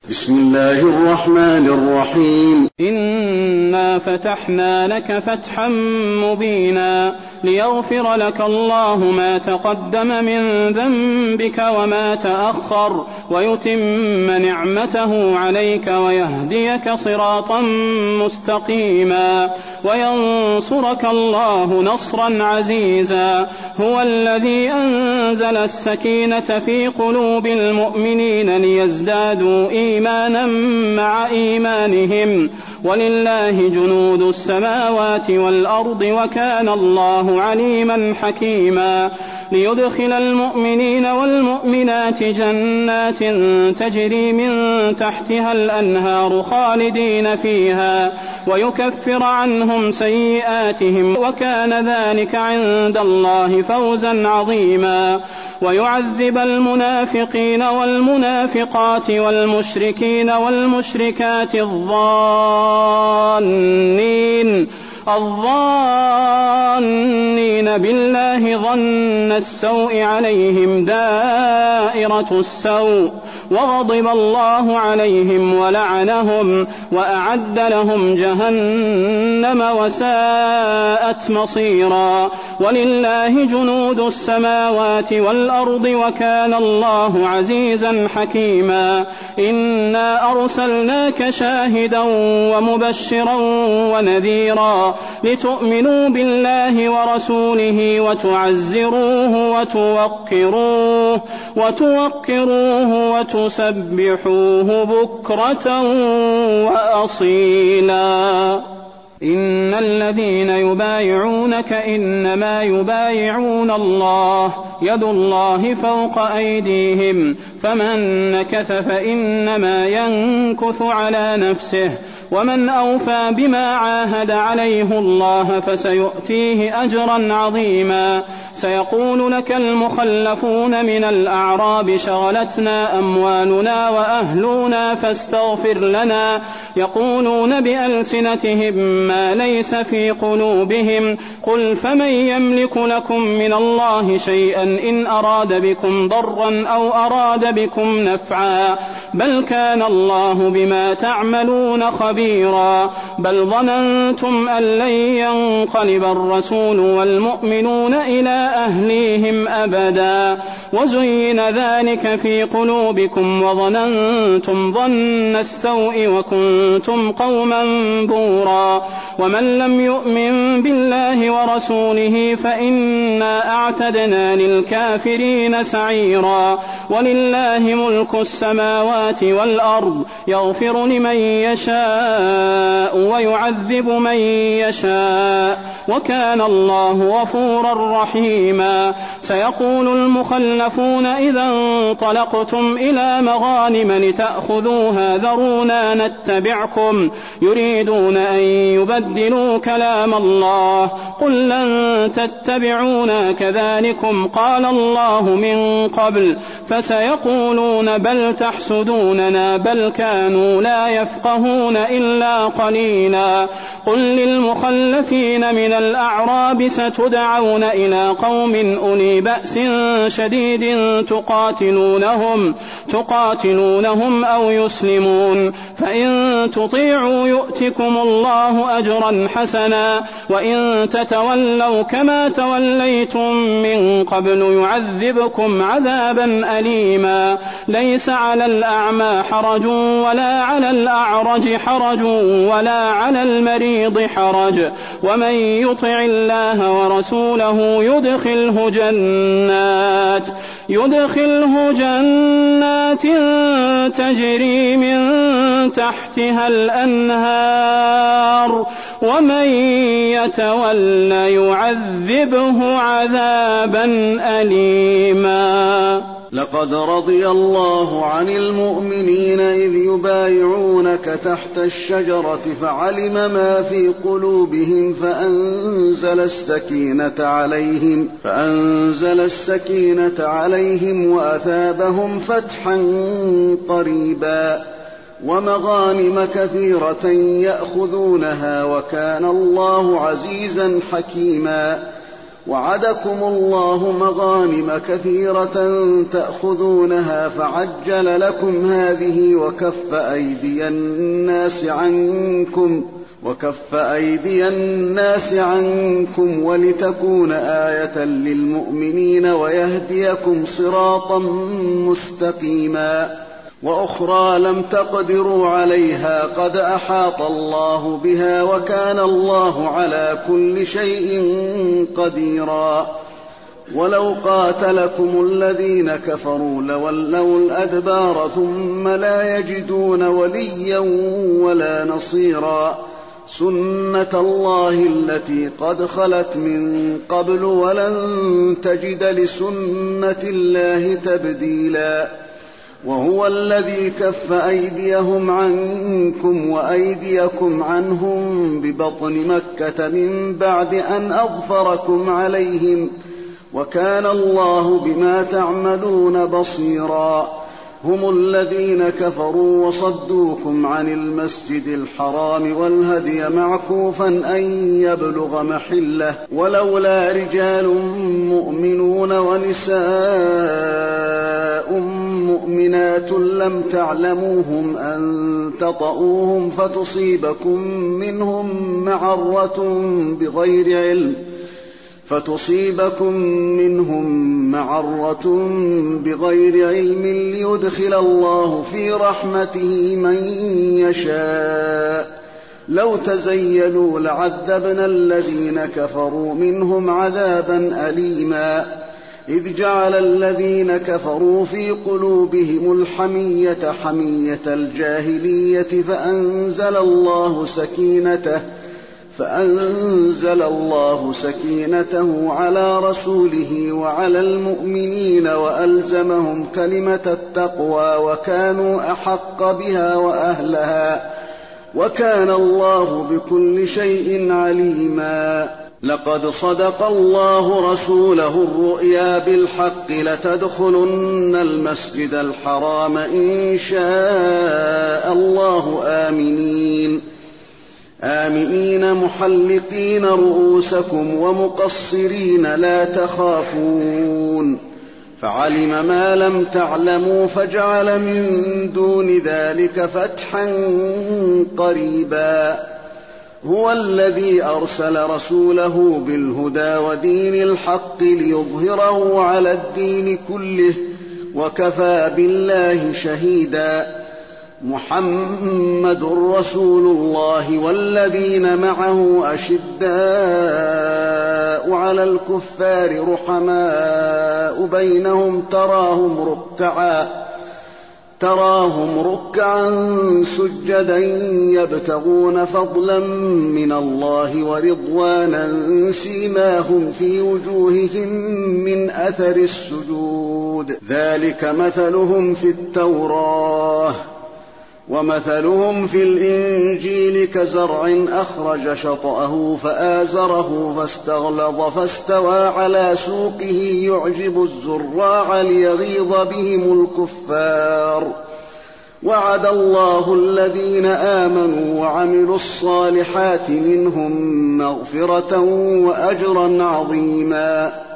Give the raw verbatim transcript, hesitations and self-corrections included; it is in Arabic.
بسم الله الرحمن الرحيم. إنا فتحنا لك فتحا مبينا ليغفر لك الله ما تقدم من ذنبك وما تأخر ويتم نعمته عليك ويهديك صراطا مستقيما وينصرك الله نصرا عزيزا. هو الذي أنزل السكينة في قلوب المؤمنين ليزدادوا إيمانا مع إيمانهم ولله جنود السماوات والأرض وكان الله عليما حكيما. ليدخل المؤمنين والمؤمنات جنات تجري من تحتها الأنهار خالدين فيها ويكفر عنهم سيئاتهم وكان ذلك عند الله فوزا عظيما. ويعذب المنافقين والمنافقات والمشركين والمشركات الظانين الظانين بالله ظن السوء عليهم دائرة السوء وغضب الله عليهم ولعنهم وأعد لهم جهنم وساءت مصيرا. ولله جنود السماوات والأرض وكان الله عزيزا حكيما. إنا أرسلناك شاهدا ومبشرا ونذيرا لتؤمنوا بالله ورسوله وتعزروه وتوقروه وتوقروه وتسبحوه بكرة وأصيلا. إن الذين يبايعونك إنما يبايعون الله يد الله فوق أيديهم فمن نكث فإنما ينكث على نفسه ومن أوفى بما عاهد عليه الله فسيؤتيه أجرا عظيما. سيقول لك المخلفون من الأعراب شغلتنا أموالنا وأهلنا فاستغفر لنا يقولون بألسنتهم ما ليس في قلوبهم قل فمن يملك لكم من الله شيئا إن أراد بكم ضرا أو أراد بكم نفعا بل كان الله بما تعملون خبيرا. بل ظننتم أن لن ينقلب الرسول والمؤمنون إلى أهليهم أبدا وزين ذلك في قلوبكم وظننتم ظن السوء وكنتم قوما بورا. ومن لم يؤمن بالله ورسوله فإنا أعتدنا للكافرين سعيرا. ولله ملك السماوات والأرض يغفر لمن يشاء ويعذب من يشاء وكان الله غفورا رحيما. سيقول المخلفون إذا انطلقتم إلى مغانم لتأخذوها ذرونا نتبعكم يريدون أن يبدلوا كلام الله قل لن تتبعونا كذلكم قال الله من قبل فسيقولون بل تحسدوننا بل كانوا لا يفقهون إلا قليلا. قل للمخلفين من الأعراب ستدعون إلى قوم أولي بأس شديد تقاتلونهم تقاتلونهم أو يسلمون فإن تطيعوا يؤتكم الله أجرا حسنا وإن تتولوا كما توليتم من قبل يعذبكم عذابا أليما. ليس على الأعمى حرج ولا على الأعرج حرج ولا على المريض حرج ومن يطع الله ورسوله يدخله جنات يدخله جنات تجري من تحتها الأنهار ومن يتول يعذبه عذابا أليما. لقد رضي الله عن المؤمنين إذ يبايعونك تحت الشجرة فعلم ما في قلوبهم فأنزل السكينة عليهم فأنزل السكينة عليهم وأثابهم فتحا قريبا ومغانم كثيرة يأخذونها وكان الله عزيزا حكيما. وعدكم الله مغانم كثيرة تأخذونها فعجل لكم هذه وكف أيدي الناس عنكم وكف أيدي الناس عنكم ولتكون آية للمؤمنين ويهديكم صراطا مستقيما وأخرى لم تقدروا عليها قد أحاط الله بها وكان الله على كل شيء قديرا ولو قاتلكم الذين كفروا لولوا الأدبار ثم لا يجدون وليا ولا نصيرا سنة الله التي قد خلت من قبل ولن تجد لسنة الله تبديلا وهو الذي كف أيديهم عنكم وأيديكم عنهم ببطن مكة من بعد أن أظفركم عليهم وكان الله بما تعملون بصيرا هم الذين كفروا وصدوكم عن المسجد الحرام والهدي معكوفا أن يبلغ محله ولولا رجال مؤمنون ونساء مؤمنات لم تعلموهم أن تطؤوهم فتصيبكم منهم معرة بغير علم فتصيبكم منهم معرة بغير علم ليدخل الله في رحمته من يشاء لو تزيلوا لعذبنا الذين كفروا منهم عذابا أليما إذ جعل الذين كفروا في قلوبهم الحمية حمية الجاهلية فأنزل الله سكينته فأنزل الله سكينته على رسوله وعلى المؤمنين وألزمهم كلمة التقوى وكانوا أحق بها وأهلها وكان الله بكل شيء عليما لقد صدق الله رسوله الرؤيا بالحق لتدخلن المسجد الحرام إن شاء الله آمنين آمنين محلقين رؤوسكم ومقصرين لا تخافون فعلم ما لم تعلموا فجعل من دون ذلك فتحا قريبا هو الذي أرسل رسوله بالهدى ودين الحق ليظهره على الدين كله وكفى بالله شهيدا محمد رسول الله والذين معه أشداء على الكفار رحماء بينهم تراهم ركعا تراهم ركعا سجدا يبتغون فضلا من الله ورضوانا سيماهم في وجوههم من أثر السجود ذلك مثلهم في التوراة ومثلهم في الإنجيل كزرع أخرج شطأه فآزره فاستغلظ فاستوى على سوقه يعجب الزراع ليغيظ بهم الكفار وعد الله الذين آمنوا وعملوا الصالحات منهم مغفرة وأجرا عظيما